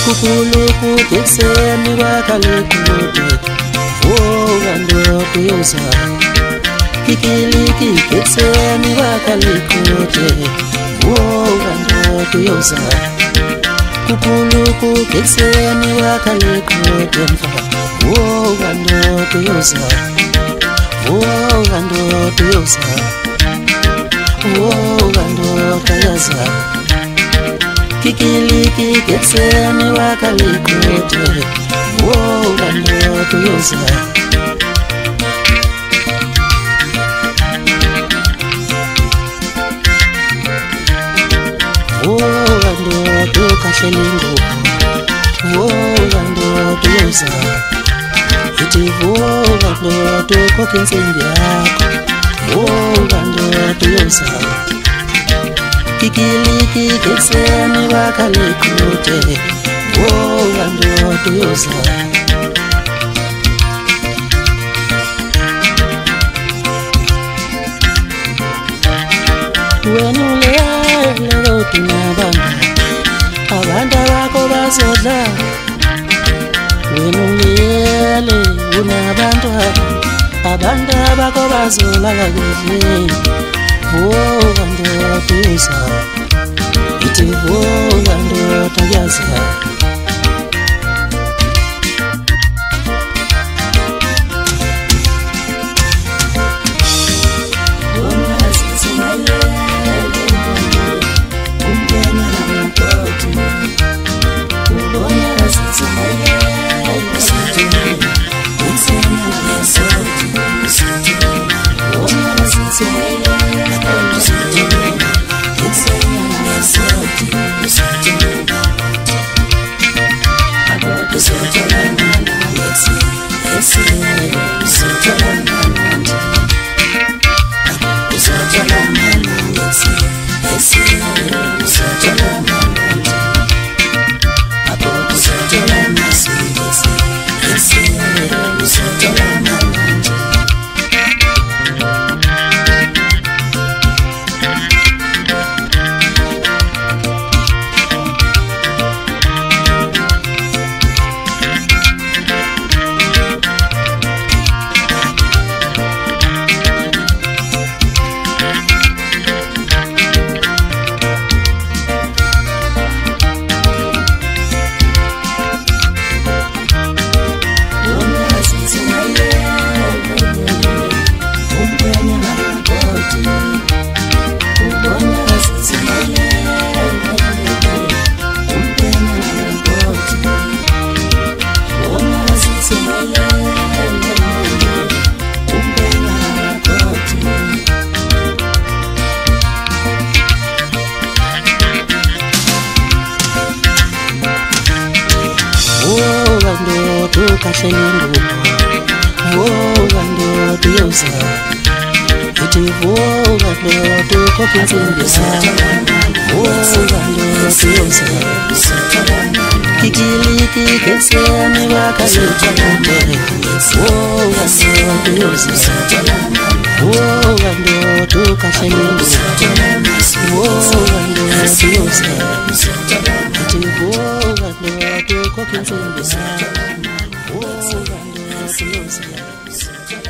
Kukuluku kekseni wakalikude vuka ndoto yoza kikiliki kekseni wakalikude vuka ndoto yoza Kukuluku kekseni wakalikude vuka ndoto yoza vuka ndoto yoza vuka ndoto yoza Kikiliki kekseni wakalikude vuka ndoto yoza vuka ndoto kahlelingubo vuka ndoto yoza ithi vuka ndoto kokhe insimbi yakho vuka ndoto yoza Kikiliki kekseni wakalikude vuka ndoto yoza Wena ulele utunabanga abantu bakho bazodla Wena ulele unabantu abantu bakho bazolala kuhle vuka ndoto yoza ithi vuka ndoto yoza vuka ndoto kahlelingubo vuka ndoto yoza ithi vuka ndoto kokhe insimbi yakho vuka ndoto yoza Kikiliki kekseni wakalikude vuka ndoto yoza vuka ndoto kahlelingubo vuka ndoto yoza ithi vuka ndoto kokhe insimbi yakho vuka ndoto yoza